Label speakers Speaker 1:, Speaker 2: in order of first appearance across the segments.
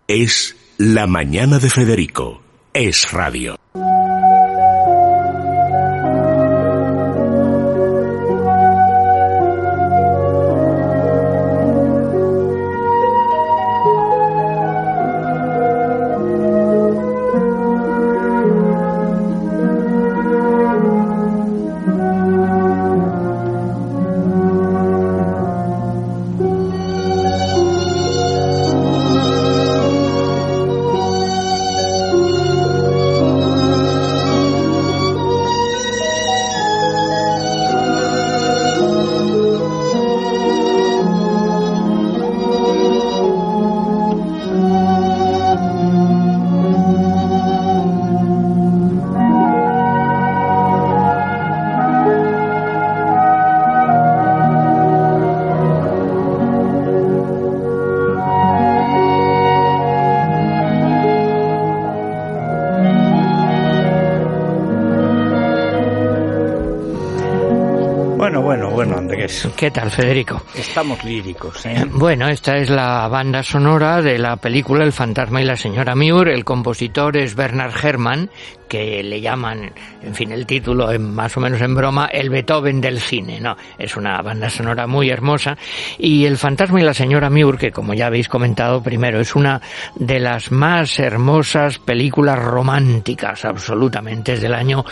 Speaker 1: Es La Mañana de Federico. Es radio.
Speaker 2: Bueno, Andrés.
Speaker 3: ¿Qué tal, Federico?
Speaker 2: Estamos líricos, ¿eh?
Speaker 3: Bueno, esta es la banda sonora de la película El fantasma y la señora Muir. El compositor es Bernard Herrmann, que le llaman, en fin, el título más o menos en broma, el Beethoven del cine, ¿no? Es una banda sonora muy hermosa. Y El fantasma y la señora Muir, que como ya habéis comentado primero, es una de las más hermosas películas románticas, absolutamente, es del año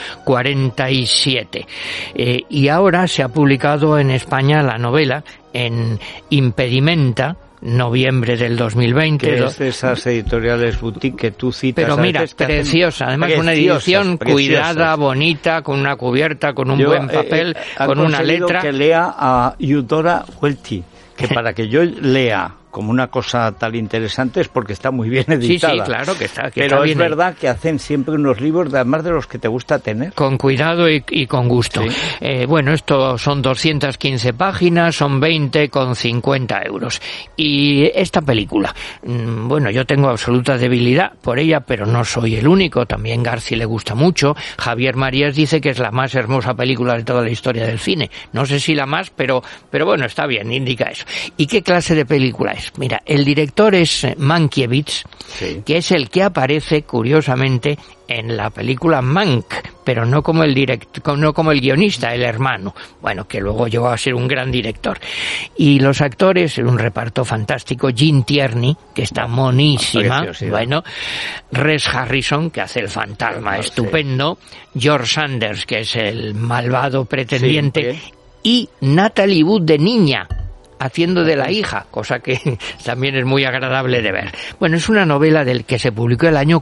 Speaker 3: 47. Y ahora se ha publicado en España la novela en Impedimenta, noviembre del 2020.
Speaker 2: Que es de esas editoriales boutique que tú citas.
Speaker 3: Pero mira, preciosa, además una edición cuidada, bonita, con una cubierta, con un buen papel, con una letra.
Speaker 2: Que lea a Eudora Welty, que para que yo lea como una cosa tan interesante es porque está muy bien editada.
Speaker 3: Sí, claro que está.
Speaker 2: Pero
Speaker 3: está
Speaker 2: es verdad que hacen siempre unos libros, además de los que te gusta tener.
Speaker 3: Con cuidado y con gusto. Sí. Bueno, esto son 215 páginas, son 20,50 euros. Y esta película, bueno, yo tengo absoluta debilidad por ella, pero no soy el único. También Garci le gusta mucho. Javier Marías dice que es la más hermosa película de toda la historia del cine. No sé si la más, pero bueno, está bien, indica eso. ¿Y qué clase de película es? Mira, el director es Mankiewicz, sí, que es el que aparece, curiosamente, en la película Mank, pero no como el guionista, el hermano, bueno, que luego llegó a ser un gran director. Y los actores, un reparto fantástico, Jean Tierney, que está monísima, bueno, Rex Harrison, que hace el fantasma estupendo, George Sanders, que es el malvado pretendiente, sí, y Natalie Wood de niña, haciendo de la hija, cosa que también es muy agradable de ver. Bueno, es una novela del que se publicó el año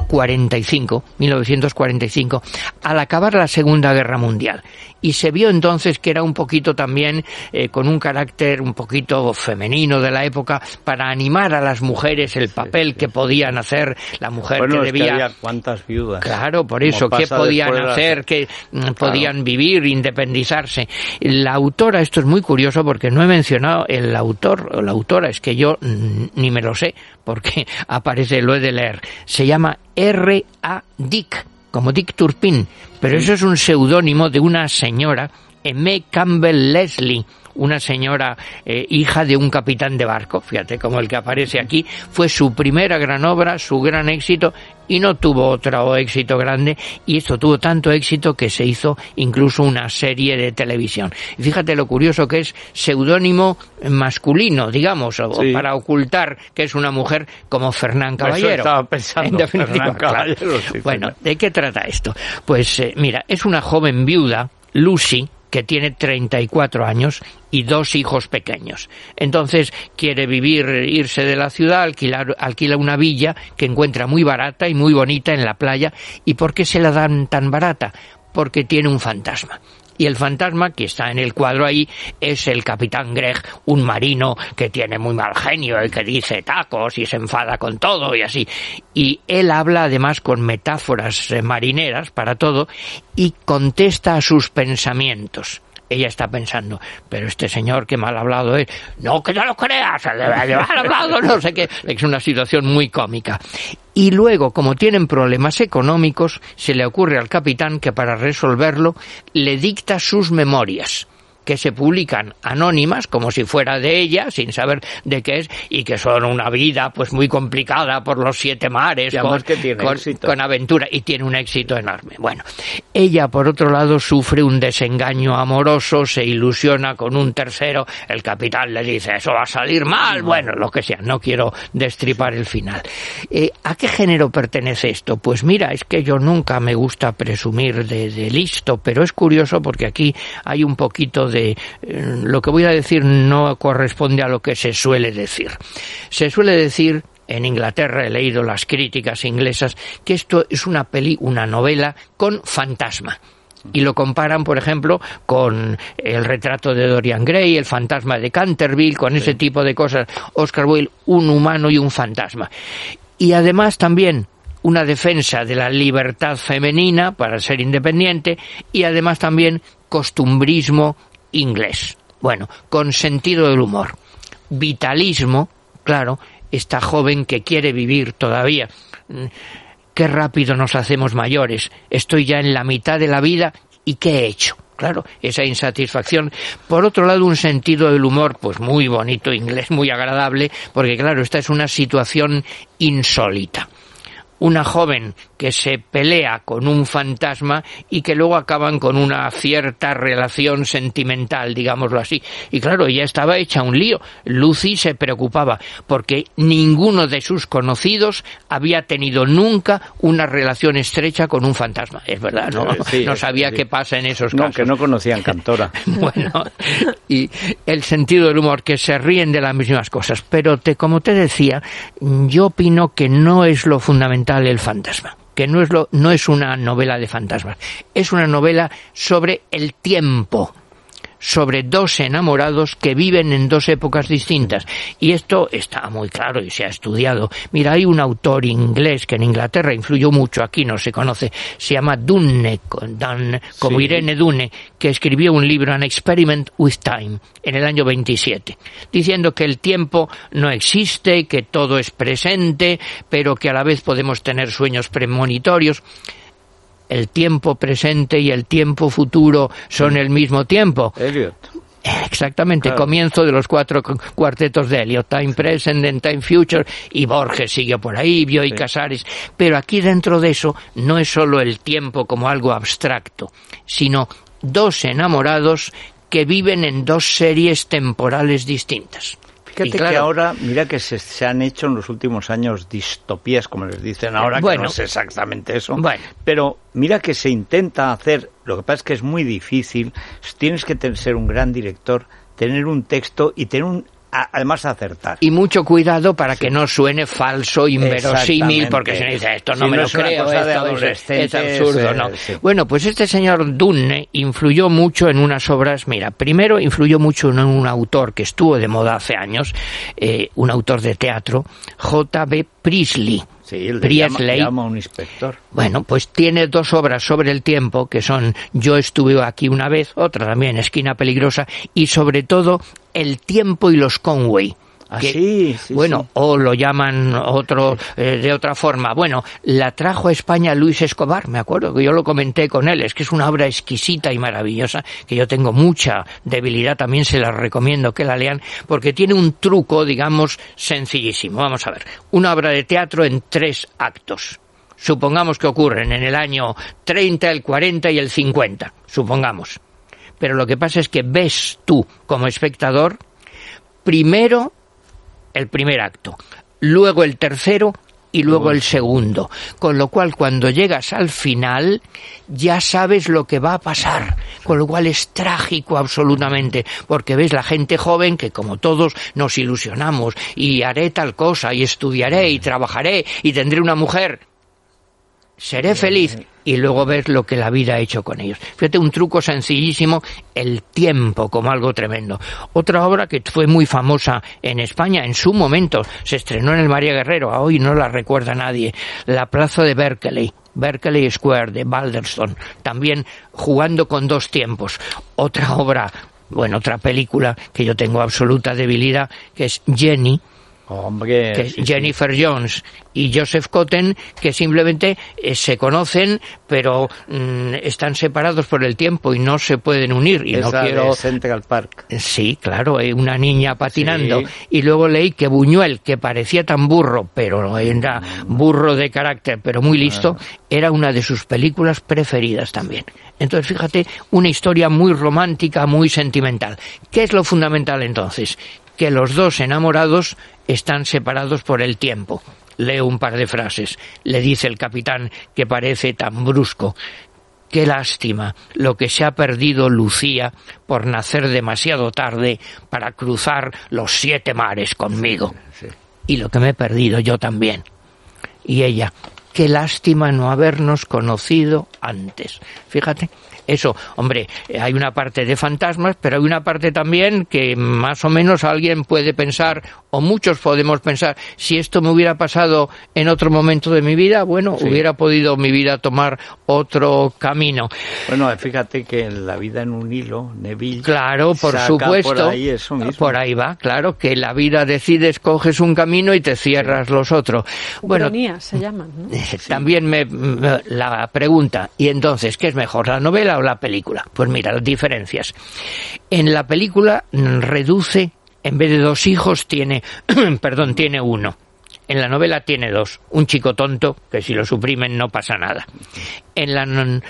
Speaker 3: 1945, al acabar la Segunda Guerra Mundial. Y se vio entonces que era un poquito también con un carácter un poquito femenino de la época, para animar a las mujeres el papel que podían hacer, la mujer que debía...
Speaker 2: Es que había cuántas viudas.
Speaker 3: Claro, por eso, qué podían hacer, que podían vivir, independizarse. La autora, esto es muy curioso porque no he mencionado el autor o la autora, es que yo ni me lo sé porque aparece, lo he de leer. Se llama R.A. Dick, como Dick Turpin, pero eso es un seudónimo de una señora, M. Campbell Leslie, una señora hija de un capitán de barco, fíjate, como el que aparece aquí. Fue su primera gran obra, su gran éxito, y no tuvo otro éxito grande, y esto tuvo tanto éxito que se hizo incluso una serie de televisión. Y fíjate lo curioso que es, seudónimo masculino, digamos, sí, para ocultar que es una mujer, como Fernán Caballero.
Speaker 2: Eso estaba pensando, en definitiva,
Speaker 3: Fernán Caballero, sí, bueno, ¿de qué trata esto? Pues mira, es una joven viuda, Lucy, que tiene 34 años y 2 hijos pequeños. Entonces quiere irse de la ciudad, alquila una villa que encuentra muy barata y muy bonita en la playa. ¿Y por qué se la dan tan barata? Porque tiene un fantasma. Y el fantasma, que está en el cuadro ahí, es el capitán Greg, un marino que tiene muy mal genio y que dice tacos y se enfada con todo y así. Y él habla además con metáforas marineras para todo y contesta a sus pensamientos. Ella está pensando, pero este señor que mal hablado es, no, que no lo creas, mal hablado, no sé qué. Es una situación muy cómica. Y luego, como tienen problemas económicos, se le ocurre al capitán que para resolverlo le dicta sus memorias. que se publican anónimas, como si fuera de ella, sin saber de qué es, y que son una vida pues muy complicada por los 7 mares, con aventura, y tiene un éxito enorme. Bueno, ella por otro lado sufre un desengaño amoroso, se ilusiona con un tercero, el capitán le dice, eso va a salir mal, bueno, lo que sea, no quiero destripar el final. ¿A qué género pertenece esto? Pues mira, es que yo nunca me gusta presumir de listo, pero es curioso porque aquí hay un poquito de... lo que voy a decir no corresponde a lo que se suele decir. Se suele decir, en Inglaterra he leído las críticas inglesas, que esto es una novela con fantasma. Y lo comparan, por ejemplo, con El retrato de Dorian Gray, El fantasma de Canterville, con ese tipo de cosas. Oscar Wilde, un humano y un fantasma. Y además también una defensa de la libertad femenina para ser independiente, y además también costumbrismo inglés. Bueno, con sentido del humor. Vitalismo, claro, esta joven que quiere vivir todavía. Qué rápido nos hacemos mayores. Estoy ya en la mitad de la vida y ¿qué he hecho? Claro, esa insatisfacción. Por otro lado, un sentido del humor, pues muy bonito, inglés, muy agradable, porque claro, esta es una situación insólita. Una joven que se pelea con un fantasma y que luego acaban con una cierta relación sentimental, digámoslo así. Y claro, ella estaba hecha un lío. Lucy se preocupaba porque ninguno de sus conocidos había tenido nunca una relación estrecha con un fantasma. Es verdad, no sabía qué pasa en esos casos.
Speaker 2: No, que no conocían Cantora.
Speaker 3: Bueno, y el sentido del humor, que se ríen de las mismas cosas. Pero como te decía, yo opino que no es lo fundamental el fantasma, que no es una novela de fantasmas, es una novela sobre el tiempo, sobre 2 enamorados que viven en 2 épocas distintas. Y esto está muy claro y se ha estudiado. Mira, hay un autor inglés que en Inglaterra influyó mucho, aquí no se conoce, se llama Dunne, como Irene Dunne, que escribió un libro, An Experiment with Time, en el año 27, diciendo que el tiempo no existe, que todo es presente, pero que a la vez podemos tener sueños premonitorios. El tiempo presente y el tiempo futuro son el mismo tiempo.
Speaker 2: Eliot.
Speaker 3: Exactamente, claro. Comienzo de los 4 cuartetos de Eliot, Time Present and Time Future, y Borges siguió por ahí, Bioy Casares. Pero aquí dentro de eso no es solo el tiempo como algo abstracto, sino 2 enamorados que viven en 2 series temporales distintas.
Speaker 2: Fíjate que ahora, mira que se han hecho en los últimos años distopías, como les dicen ahora, que no es exactamente eso. Bueno. Pero mira que se intenta hacer, lo que pasa es que es muy difícil, tienes que ser un gran director, tener un texto y tener además acertar. Y
Speaker 3: mucho cuidado para que no suene falso, inverosímil, porque se dice, esto no me lo creo, es absurdo, ¿no? Sí. Bueno, pues este señor Dunne influyó mucho en unas obras, mira, primero influyó mucho en un autor que estuvo de moda hace años, un autor de teatro, J.B. Priestley.
Speaker 2: Sí, el de llama a un inspector.
Speaker 3: Bueno, pues tiene 2 obras sobre el tiempo, que son Yo estuve aquí una vez, otra también, Esquina peligrosa, y sobre todo El tiempo y los Conway.
Speaker 2: Sí,
Speaker 3: bueno, o lo llaman de otra forma. Bueno, la trajo a España Luis Escobar, me acuerdo que yo lo comenté con él, es que es una obra exquisita y maravillosa, que yo tengo mucha debilidad, también se la recomiendo que la lean, porque tiene un truco, digamos, sencillísimo. Vamos a ver, una obra de teatro en 3 actos. Supongamos que ocurren en el año 30, el 40 y el 50, supongamos. Pero lo que pasa es que ves tú, como espectador, primero el primer acto, luego el tercero y luego el segundo. Con lo cual, cuando llegas al final, ya sabes lo que va a pasar. Con lo cual es trágico absolutamente, porque ves la gente joven que, como todos, nos ilusionamos y haré tal cosa y estudiaré y trabajaré y tendré una mujer. Seré feliz. Y luego ves lo que la vida ha hecho con ellos. Fíjate, un truco sencillísimo, el tiempo como algo tremendo. Otra obra que fue muy famosa en España, en su momento, se estrenó en el María Guerrero, a hoy no la recuerda nadie, La plaza de Berkeley Square, de Balderston, también jugando con 2 tiempos. Otra obra, bueno, otra película que yo tengo absoluta debilidad, que es Jenny,
Speaker 2: Hombre,
Speaker 3: que Jennifer Jones y Joseph Cotten, que simplemente se conocen, pero están separados por el tiempo y no se pueden unir. Y
Speaker 2: esa
Speaker 3: no quiero...
Speaker 2: de Central Park.
Speaker 3: Sí, claro, una niña patinando.
Speaker 2: Sí.
Speaker 3: Y luego leí que Buñuel, que parecía tan burro, pero era burro de carácter, pero muy listo, era una de sus películas preferidas también. Entonces, fíjate, una historia muy romántica, muy sentimental. ¿Qué es lo fundamental entonces? Que los dos enamorados están separados por el tiempo. Leo un par de frases. Le dice el capitán, que parece tan brusco: qué lástima lo que se ha perdido Lucía por nacer demasiado tarde para cruzar los 7 mares conmigo.
Speaker 2: Sí.
Speaker 3: Y lo que me he perdido yo también. Y ella: qué lástima no habernos conocido antes. Fíjate. Eso, hombre, hay una parte de fantasmas, pero hay una parte también que más o menos alguien puede pensar, o muchos podemos pensar, si esto me hubiera pasado en otro momento de mi vida, bueno, sí, hubiera podido mi vida tomar otro camino.
Speaker 2: Bueno, fíjate que en La vida en un hilo, Neville...
Speaker 3: Claro, por supuesto,
Speaker 2: por ahí eso mismo.
Speaker 3: Por ahí va, claro, que la vida decides, coges un camino y te cierras los otros. Bueno,
Speaker 4: Ucronía se llaman, ¿no?
Speaker 3: También la pregunta, ¿y entonces qué es mejor, la novela o la película? Pues mira, las diferencias. En la película reduce, en vez de 2 hijos, tiene uno. En la novela tiene 2. Un chico tonto, que si lo suprimen no pasa nada. En la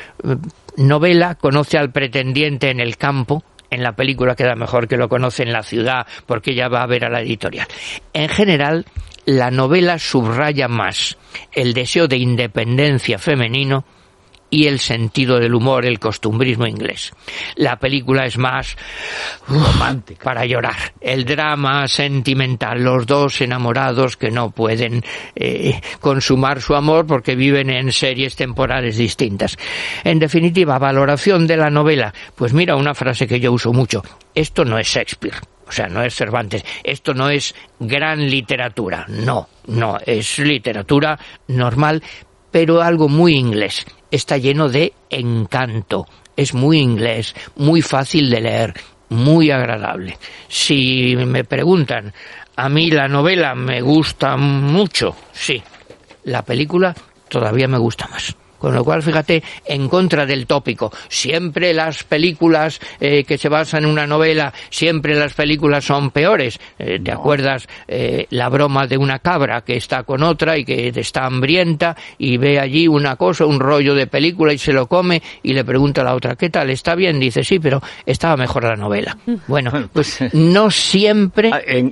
Speaker 3: novela conoce al pretendiente en el campo. En la película queda mejor que lo conoce en la ciudad, porque ella va a ver a la editorial. En general, la novela subraya más el deseo de independencia femenino y el sentido del humor, el costumbrismo inglés. La película es más romántica, para llorar. El drama sentimental, los dos enamorados que no pueden consumar su amor porque viven en series temporales distintas. En definitiva, valoración de la novela. Pues mira, una frase que yo uso mucho: esto no es Shakespeare. O sea, no es Cervantes, esto no es gran literatura, no, es literatura normal, pero algo muy inglés. Está lleno de encanto, es muy inglés, muy fácil de leer, muy agradable. Si me preguntan, a mí la novela me gusta mucho, sí, la película todavía me gusta más. Con lo cual, fíjate, en contra del tópico. Siempre las películas que se basan en una novela, siempre las películas son peores. ¿Te acuerdas la broma de una cabra que está con otra y que está hambrienta y ve allí una cosa, un rollo de película y se lo come y le pregunta a la otra, ¿qué tal? ¿Está bien? Dice, sí, pero estaba mejor la novela. Bueno, pues no siempre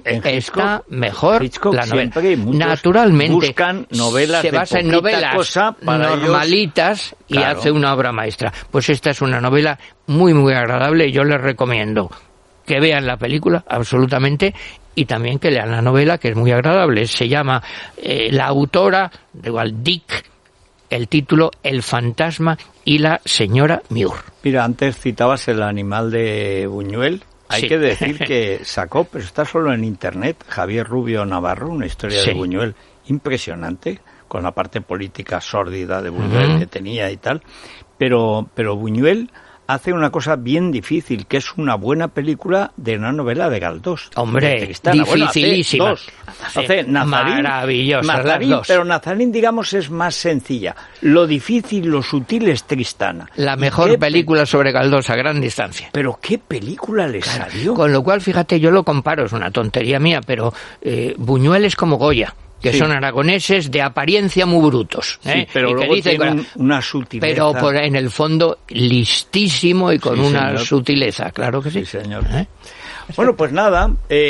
Speaker 3: está mejor
Speaker 2: Hitchcock,
Speaker 3: la novela.
Speaker 2: Naturalmente, buscan novelas
Speaker 3: se basa en novelas normalitas y
Speaker 2: claro,
Speaker 3: hace una obra maestra. Pues esta es una novela muy, muy agradable. Yo les recomiendo que vean la película, absolutamente, y también que lean la novela, que es muy agradable. Se llama la autora, igual Dick, el título El fantasma y la señora Muir.
Speaker 2: Mira, antes citabas El animal de Buñuel. Hay
Speaker 3: sí,
Speaker 2: que decir que sacó, pero está solo en internet, Javier Rubio Navarro, una historia de Buñuel impresionante, con la parte política sórdida de Buñuel que tenía y tal, pero Buñuel hace una cosa bien difícil, que es una buena película de una novela de Galdós.
Speaker 3: Hombre, dificilísima.
Speaker 2: Bueno, hace Nazarín,
Speaker 3: maravillosas las dos.
Speaker 2: Pero Nazarín, digamos, es más sencilla. Lo difícil, lo sutil es Tristana.
Speaker 3: La mejor película sobre Galdós a gran distancia.
Speaker 2: Pero ¿qué película le salió?
Speaker 3: Con lo cual, fíjate, yo lo comparo, es una tontería mía, pero Buñuel es como Goya, que son aragoneses de apariencia muy brutos.
Speaker 2: Sí, pero
Speaker 3: y
Speaker 2: luego
Speaker 3: dice
Speaker 2: tienen una sutileza.
Speaker 3: Pero en el fondo listísimo y con una
Speaker 2: señor.
Speaker 3: Sutileza, claro que sí.
Speaker 2: Sí, señor. Bueno, pues nada,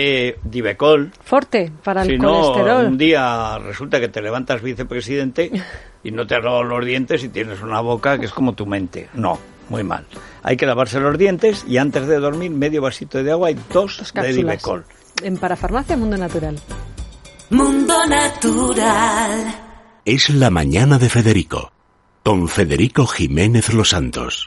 Speaker 2: Divecol.
Speaker 4: Forte para el
Speaker 2: si
Speaker 4: colesterol.
Speaker 2: No, un día resulta que te levantas vicepresidente y no te has lavado los dientes y tienes una boca que es como tu mente. No, muy mal. Hay que lavarse los dientes y antes de dormir medio vasito de agua y 2 de Divecol.
Speaker 4: En Parafarmacia Mundo Natural.
Speaker 1: Mundo Natural. Es la mañana de Federico, con Federico Jiménez Los Santos.